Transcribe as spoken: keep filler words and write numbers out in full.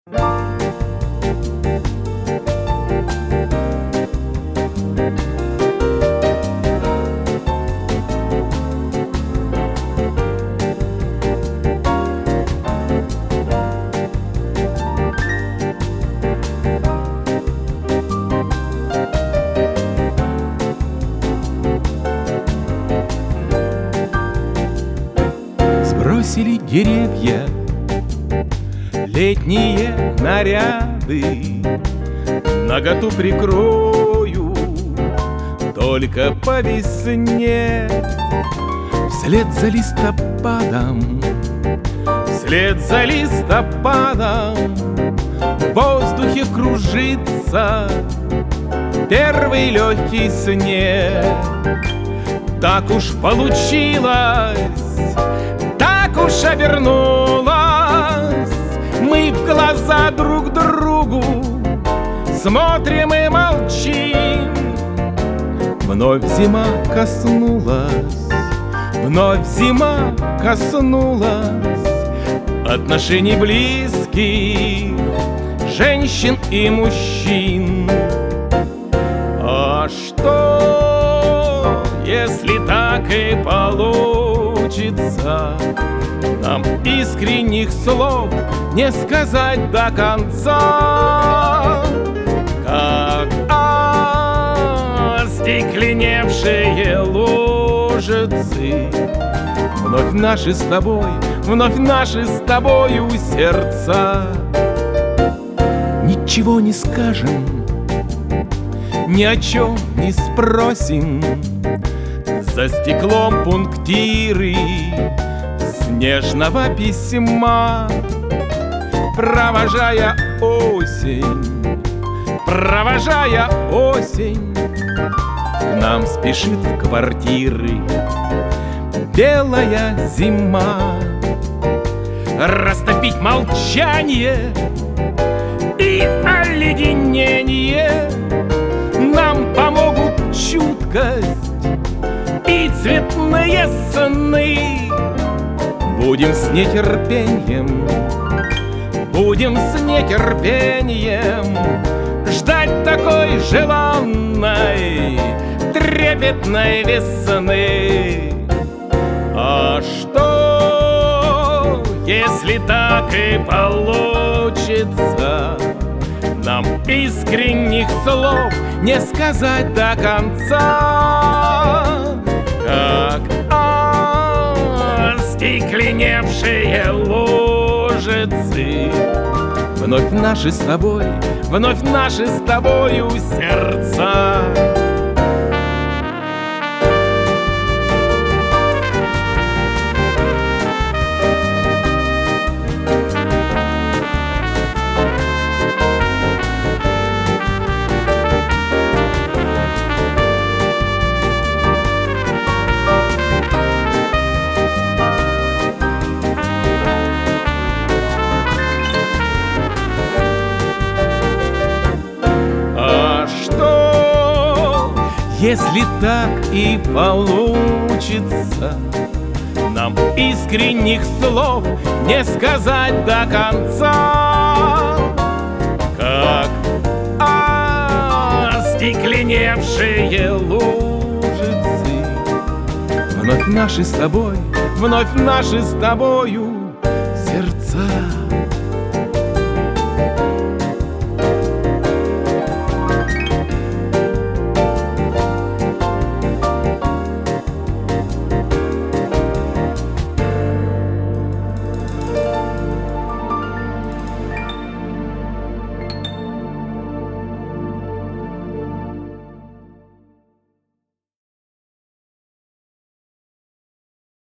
Сбросили деревья летние наряды, наготу прикрою только по весне. Вслед за листопадом, вслед за листопадом в воздухе кружится первый легкий снег. Так уж получилось, так уж обернулось, мы в глаза друг другу смотрим и молчим. Вновь зима коснулась, вновь зима коснулась отношений близких женщин и мужчин. А что, если так и получится, нам искренних слов не сказать до конца, как остекленевшие лужицы. Вновь наши с тобой, вновь наши с тобою сердца. Ничего не скажем, ни о чем не спросим. За стеклом пунктиры снежного письма, провожая осень, провожая осень, к нам спешит в квартиры белая зима. Растопить молчание и оледенение нам помогут чуткость и цветные сны. Будем с нетерпением, будем с нетерпением ждать такой желанной, трепетной весны. А что, если так и получится, нам искренних слов не сказать до конца, как остекленевшие лужицы. Вновь наши с тобой, вновь наши с тобою сердца. Если так и получится, нам искренних слов не сказать до конца, как остекленевшие лужицы. Вновь наши с тобой, вновь наши с тобою